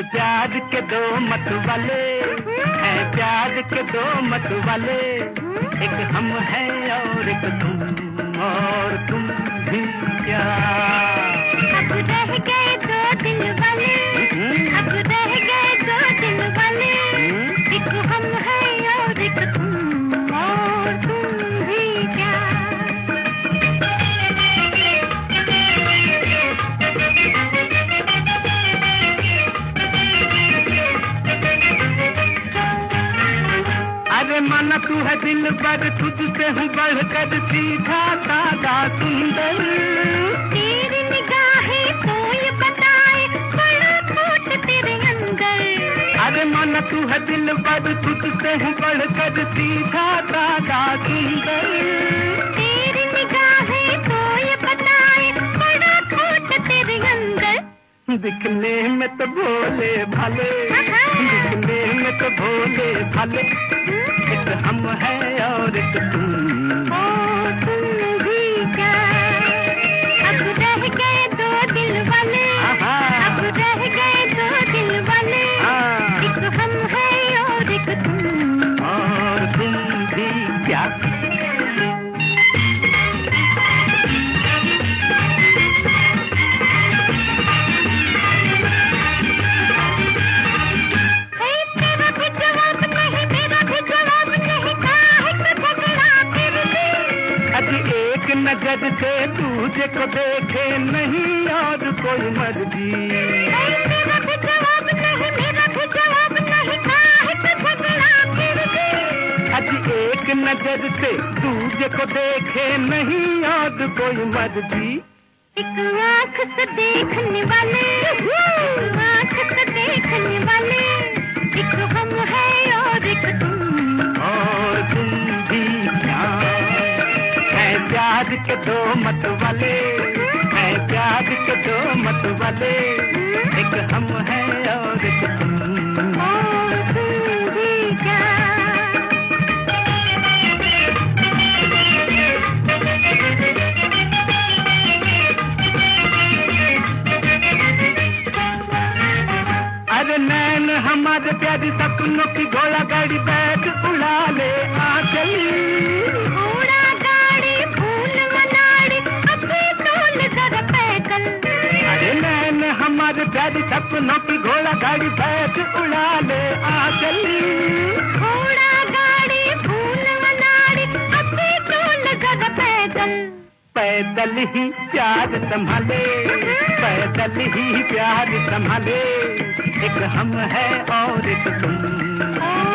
प्यार के दो मत वाले, हैं प्यार के दो मत वाले, एक हम हैं और एक तुम, और तुम भी क्या। अब रह गए दो दिल वाले, अब रह गए दो दिल वाले, एक हम हैं और एक तुम, और तुम भी क्या। अरे माना तू है दिल पर, तुझसे हूँ बढ़कर सीधा सादा सुंदर। तेरी निगाहें तो ये बताए बड़ा खोट तेरे अंदर। अरे माना तू है दिल पर, तुझसे हूँ बढ़कर सीधा सादा सुंदर। तेरी निगाहें तो ये बताए बड़ा खोट तेरे अंदर। दिखने में तो भोले भाले, दिखने में तो भोले भाले, एक हम है और एक तुम, और तुम भी क्या। अब रह गए दो दिल वाले, अब रह गए दो दिल वाले, एक हम है और एक तुम, और तुम भी क्या। नजर से तुझे को देखे नहीं और कोई मर्जी। मेरा भी जवाब नहीं, मेरा भी जवाब नहीं, काहे तो झगड़ा फिर भी। आज एक नजर से तुझे को देखे नहीं और कोई मर्जी। एक आँख से देखने वाले, आँख से देखने वाले, एक हम है और एक तुम, और तुम भी क्या। है प्यार के दो मत वाले, है प्यार के दो मत वाले, एक हम है और एक तुम, और तुम भी क्या। अरे नैन हमारे प्यारी सपनों की घोड़ा गाड़ी बैठ उड़ा ले आ चली। घोड़ा गाड़ी फूल मनाड़ी अभी तोल जरा पैदल। अरे नैन हमारे प्यारी सपनों की घोड़ा गाड़ी बैठ उड़ा ले आ चली। घोड़ा गाड़ी फूल मनाड़ी अभी तोल जरा पैदल। पैदल ही प्यार संभाले, पैदल ही प्यार संभाले, एक हम है और एक तुम।